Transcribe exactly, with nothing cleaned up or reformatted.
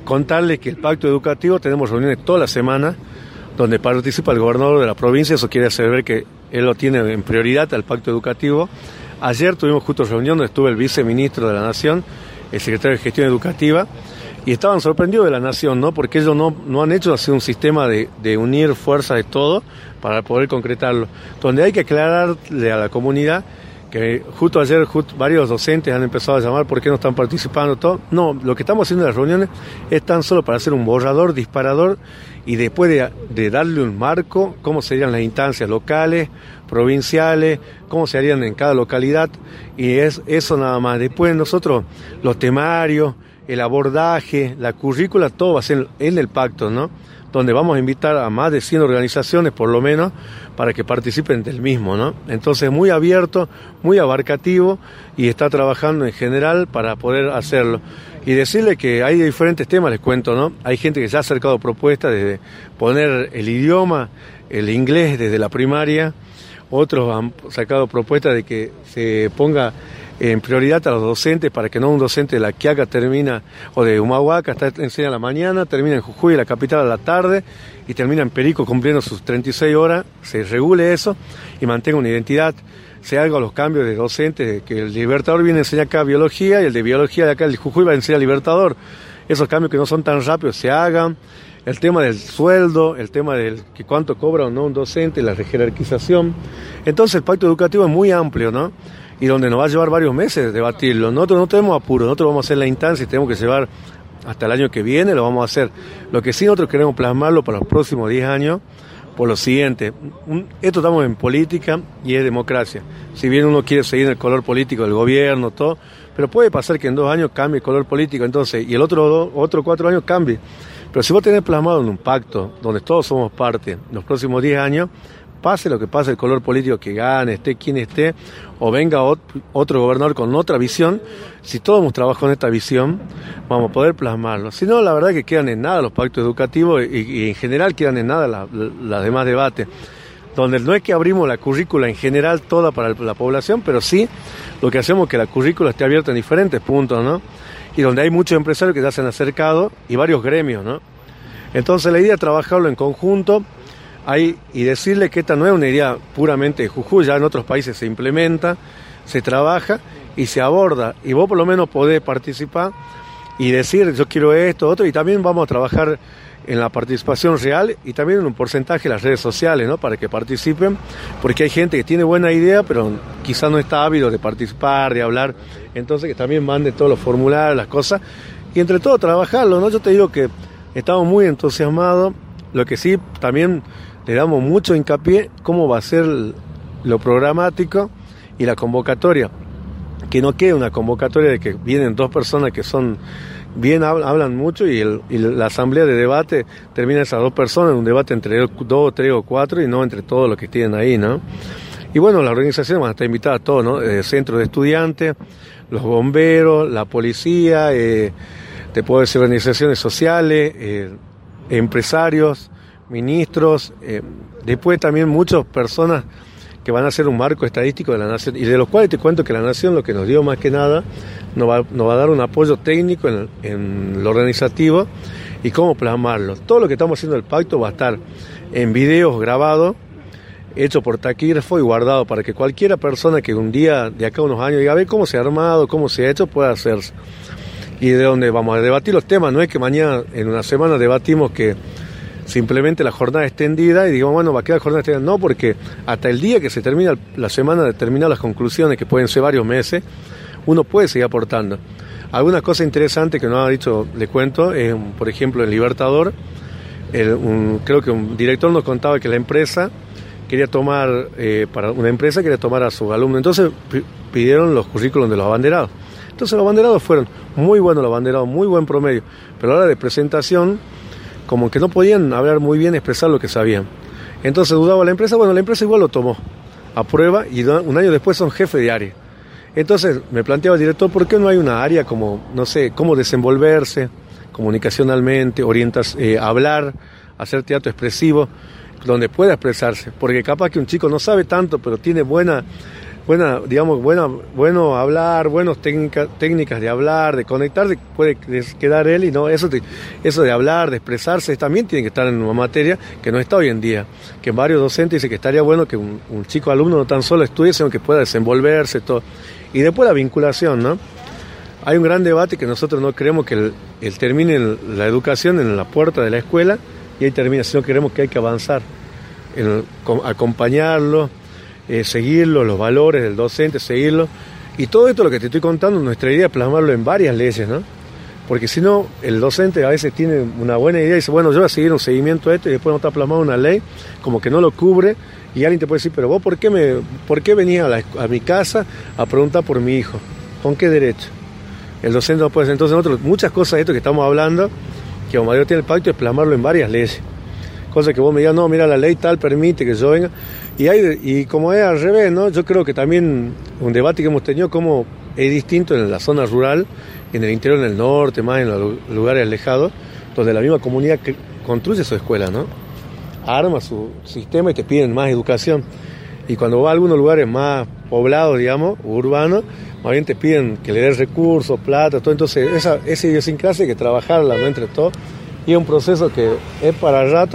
contarles que el pacto educativo tenemos reuniones toda la semana donde participa el gobernador de la provincia. Eso quiere hacer ver que él lo tiene en prioridad al pacto educativo. Ayer tuvimos justo reunión donde estuvo el viceministro de la Nación, el secretario de Gestión Educativa, y estaban sorprendidos de la Nación, ¿no? Porque ellos no, no han hecho así un sistema de, de unir fuerzas de todo para poder concretarlo. Donde hay que aclararle a la comunidad que justo ayer justo varios docentes han empezado a llamar por qué no están participando, todo. No, lo que estamos haciendo en las reuniones es tan solo para hacer un borrador, disparador, y después de, de darle un marco, cómo serían las instancias locales, provinciales, cómo se harían en cada localidad, y es eso nada más. Después nosotros, los temarios, el abordaje, la currícula, todo va a ser en el pacto, ¿no? Donde vamos a invitar a más de cien organizaciones, por lo menos, para que participen del mismo, ¿no? Entonces, muy abierto, muy abarcativo, y está trabajando en general para poder hacerlo. Y decirle que hay diferentes temas, les cuento, ¿no? Hay gente que ya ha acercado propuestas de poner el idioma, el inglés desde la primaria. Otros han sacado propuestas de que se ponga en prioridad a los docentes para que no un docente de La Quiaca termina, o de Humahuaca, está, enseña a la mañana, termina en Jujuy, la capital, a la tarde, y termina en Perico cumpliendo sus treinta y seis horas, se regule eso y mantenga una identidad. Se hagan los cambios de docentes, que el Libertador viene a enseñar acá biología y el de biología de acá, el de Jujuy, va a enseñar Libertador. Esos cambios que no son tan rápidos se hagan. El tema del sueldo, el tema del que cuánto cobra o no un docente, la jerarquización. Entonces el pacto educativo es muy amplio, ¿no? Y donde nos va a llevar varios meses debatirlo. Nosotros no tenemos apuro, nosotros vamos a hacer la instancia y tenemos que llevar hasta el año que viene, lo vamos a hacer. Lo que sí nosotros queremos plasmarlo para los próximos diez años, por lo siguiente. Esto estamos en política y es democracia. Si bien uno quiere seguir el color político del gobierno, todo, pero puede pasar que en dos años cambie el color político, entonces, y el otro dos, otro cuatro años cambie. Pero si vos tenés plasmado en un pacto, donde todos somos parte, los próximos diez años, pase lo que pase, el color político que gane, esté quien esté, o venga otro gobernador con otra visión, si todos hemos trabajado en esta visión, vamos a poder plasmarlo. Si no, la verdad que quedan en nada los pactos educativos y, y en general quedan en nada los la, la demás debates, donde no es que abrimos la currícula en general toda para la población, pero sí lo que hacemos es que la currícula esté abierta en diferentes puntos, ¿no? Y donde hay muchos empresarios que ya se han acercado y varios gremios, ¿no? Entonces la idea es trabajarlo en conjunto. Hay, y decirle que esta no es una idea puramente de Jujuy, ya en otros países se implementa, se trabaja y se aborda, y vos por lo menos podés participar y decir yo quiero esto, otro, y también vamos a trabajar en la participación real y también en un porcentaje en las redes sociales, ¿no? Para que participen, porque hay gente que tiene buena idea, pero quizás no está ávido de participar, de hablar, entonces que también mande todos los formularios, las cosas, y entre todo trabajarlo, ¿no? Yo te digo que estamos muy entusiasmados, lo que sí también le damos mucho hincapié cómo va a ser lo programático y la convocatoria. Que no quede una convocatoria de que vienen dos personas que son bien, hablan mucho y, el, y la asamblea de debate termina esas dos personas en un debate entre dos, tres o cuatro y no entre todos los que tienen ahí, ¿no? Y bueno, las organizaciones van a estar invitadas a todos, ¿no? Eh, centros de estudiantes, los bomberos, la policía, eh, te puedo decir organizaciones sociales, eh, empresarios, ministros, eh, después también muchas personas que van a hacer un marco estadístico de la Nación, y de los cuales te cuento que la Nación lo que nos dio más que nada, nos va, nos va a dar un apoyo técnico en, en lo organizativo y cómo plasmarlo. Todo lo que estamos haciendo el pacto va a estar en videos grabados, hecho por taquígrafo y guardado para que cualquiera persona que un día, de acá a unos años, diga a ver cómo se ha armado, cómo se ha hecho, pueda hacerse. Y de donde vamos a debatir los temas, no es que mañana, en una semana, debatimos que simplemente la jornada extendida y digamos, bueno, va a quedar jornada extendida. No, porque hasta el día que se termina la semana de terminar las conclusiones, que pueden ser varios meses, uno puede seguir aportando. Algunas cosas interesantes que nos ha dicho, le cuento, eh, por ejemplo, en Libertador, el, un, creo que un director nos contaba que la empresa quería tomar, eh, para una empresa quería tomar a sus alumnos, entonces p- pidieron los currículos de los abanderados. Entonces los abanderados fueron muy buenos, los abanderados, muy buen promedio, pero a la hora de presentación, como que no podían hablar muy bien, expresar lo que sabían. Entonces dudaba la empresa, bueno, la empresa igual lo tomó a prueba y un año después son jefe de área. Entonces me planteaba el director, ¿por qué no hay una área como, no sé, cómo desenvolverse comunicacionalmente, orientas, eh, hablar, hacer teatro expresivo, donde pueda expresarse? Porque capaz que un chico no sabe tanto, pero tiene buena buena, digamos, buena, bueno hablar, buenas técnicas, técnicas de hablar, de conectar, de, puede quedar él y no, eso, de, eso de hablar, de expresarse, también tiene que estar en una materia que no está hoy en día, que varios docentes dicen que estaría bueno que un, un chico alumno no tan solo estudie, sino que pueda desenvolverse, todo. Y después la vinculación, ¿no? Hay un gran debate que nosotros no creemos que el, el termine la educación en la puerta de la escuela y ahí termina, sino queremos que hay que avanzar, en, acompañarlo, eh, seguirlo, los valores del docente, seguirlo. Y todo esto lo que te estoy contando, nuestra idea es plasmarlo en varias leyes, ¿no? Porque si no, el docente a veces tiene una buena idea y dice, bueno, yo voy a seguir un seguimiento de esto y después no está plasmado una ley, como que no lo cubre, y alguien te puede decir, pero vos, ¿por qué, me, por qué venís a, la, a mi casa a preguntar por mi hijo? ¿Con qué derecho? El docente no puede hacer. Entonces nosotros, muchas cosas de esto que estamos hablando, que como mayor tiene el pacto, es plasmarlo en varias leyes. Cosas que vos me digas, no, mira, la ley tal permite que yo venga. Y, hay, y como es al revés, ¿no? Yo creo que también un debate que hemos tenido, como es distinto en la zona rural, en el interior, en el norte, más en los lugares alejados, donde la misma comunidad que construye su escuela, ¿no? Arma su sistema y te piden más educación. Y cuando va a algunos lugares más poblados, digamos, urbanos, más bien te piden que le des recursos, plata, todo. Entonces esa, esa idiosincrasia hay que trabajarla, ¿no? Entre todos. Y es un proceso que es para rato.